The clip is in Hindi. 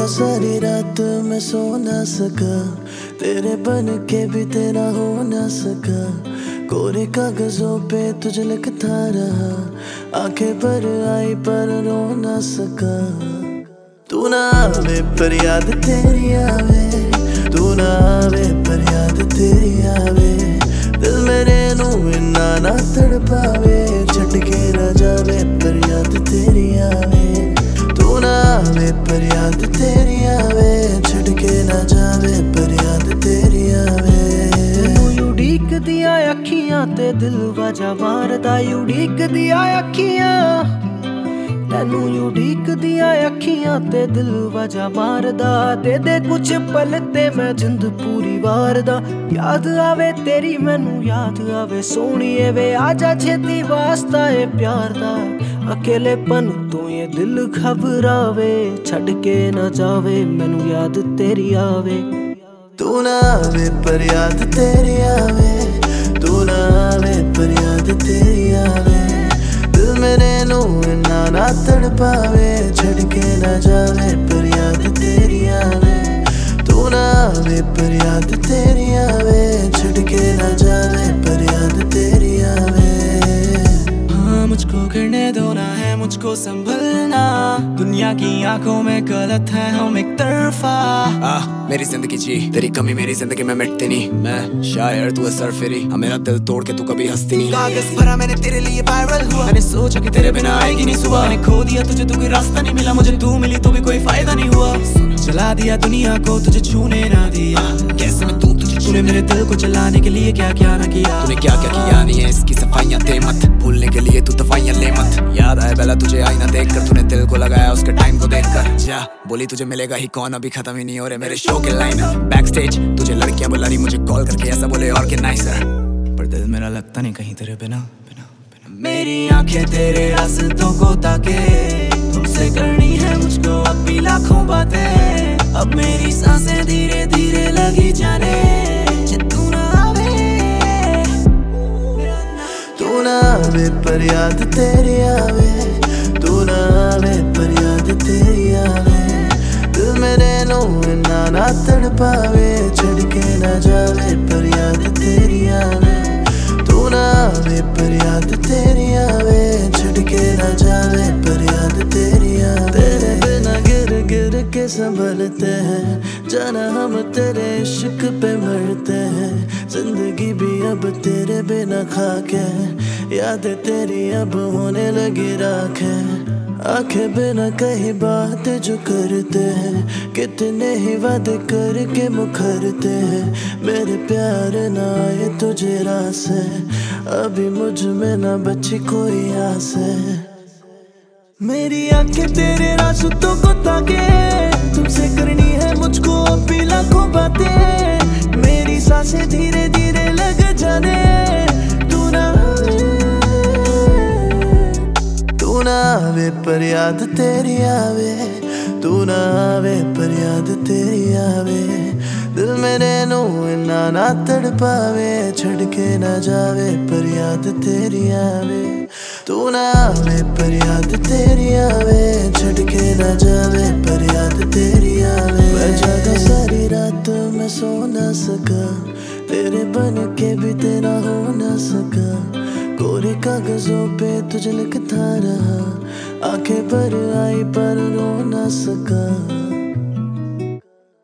सारी रात मैं सो ना सका, तेरे बन के भी तेरा हो ना सका। कोरे कागजों पे तुझे लिखता रहा, आंखें पर आई पर रो ना सका। तू ना आवे पर याद तेरी आवे, तू ना आवे पर याद तेरी आवे। दिल मेरे नू इन्ना ना तड़पावे, छड़ के ना जावे पर याद तेरी आवे। तू ना आवे पर याद तेरी आवे, छड़ के ना जावे पर याद तेरी आवे। उड़ीक दिया अखियां ते दिल वजा मारदा, उड़ीक दिया अखियां तेनू उड़ीक दिया अखियां ते दिल वजा मारदा। दे दे कुछ पल ते मैं जिंद पूरी वारदा। याद आवे तेरी मैनू याद आवे सोहणीए वे, आजा छेती वास्ता ए प्यार दा। अकेलेपन तो ये दिल घबरावे, छड़ के ना जावे मैनू याद तेरी आवे। तू ना आवे पर याद तेरी आवे, तू ना आवे पर याद तेरी आवे। दिल मेरे नू इन्ना ना तड़पावे, छड़ के ना जावे पर याद तेरी आवे। तू ना आवे पर याद तेरी आवे, छड़ के ना जावे पर याद तेरी आवे। हाँ मुझको गिरने दो ना है मुझको संभलना, दुनिया की आंखों में गलत है हम एक तरफा। मेरी जिंदगी जी, तेरी कमी मेरी जिंदगी में मिटती नहीं। मैं शायर तू है सरफिरी, मेरा दिल तोड़ के तू कभी हंसती नहीं। कागज भरा मैंने तेरे लिए वायरल हुआ, मैंने सोचा कि तेरे बिना आएगी नहीं सुबह। मैंने खो दिया तुझे तो कोई रास्ता नहीं मिला, मुझे तू मिली तो भी कोई फायदा नहीं हुआ। जला दिया दुनिया को तुझे छूने ना दिया, कैसे मैं तू तुझे तूने मेरे दिल को जलाने के लिए क्या क्या ना किया। तूने क्या क्या किया नहीं है इसकी सफाइयां दे मत, भूलने के लिए तू दवाइयां ले मत। याद आए पहला तुझे आईना देख कर, तूने दिल को लगाया उसके टाइम को देख कर। जा बोली तुझे मिलेगा ही कौन, अभी खत्म ही नहीं हो रहे मेरे शो के लाइन। बैक स्टेज तुझे लड़कियां बुला रही, मुझे कॉल करके ऐसा बोले ऑर्गेनाइजर, पर दिल मेरा लगता नहीं कहीं तेरे बिना। मेरी आंखें तेरे रास्तों को ताके, तुमसे करनी है मुझको अब भी लाखों बातें। अब मेरी सांसें धीरे धीरे लगी जाने, तू ना आवे। तू ना आवे पर याद तेरी आवे, तू ना आवे पर याद तेरी आवे। दिल मेरे नू इन्ना ना तड़पावे, छड़ के ना जावे पर याद तेरी आवे। तू ना आवे पर याद तेरी आवे, छड़ के ना जावे पर याद तेरी आवे। तेरे बिना गिर गिर के संभलते हैं, जाना हम तेरे इश्क पे मरते हैं। जिंदगी भी अब तेरे बिना खाके, यादें तेरी अब होने लगी राख है। आंखें बिना कहीं बात जो करते हैं, कितने ही वादे करके मुखरते हैं। मेरे प्यार ना आए तुझे रास है, अभी मुझ में ना बची कोई आस है। मेरी आंखें तेरे रास्तों को ताके, तुमसे करनी है मुझको अब भी लाखों बातें। मेरी सांसें धीरे धीरे लग जाने, तू ना आवे पर याद तेरी आवे, तू ना आवे पर याद तेरी आवे। दिल मेरे नू इन्ना ना तड़पावे, छड़ के ना जावे पर याद तेरी आवे। तू ना आवे पर याद तेरी आवे, छड़ के ना जावे पर याद तेरी आवे। मैं जागा सारी रात मैं सो ना सका, तेरे बन के भी तेरा हो ना सका। कोरे कागजों पे तुझे लिखता रहा, आंखें पर आई पर रो ना सका।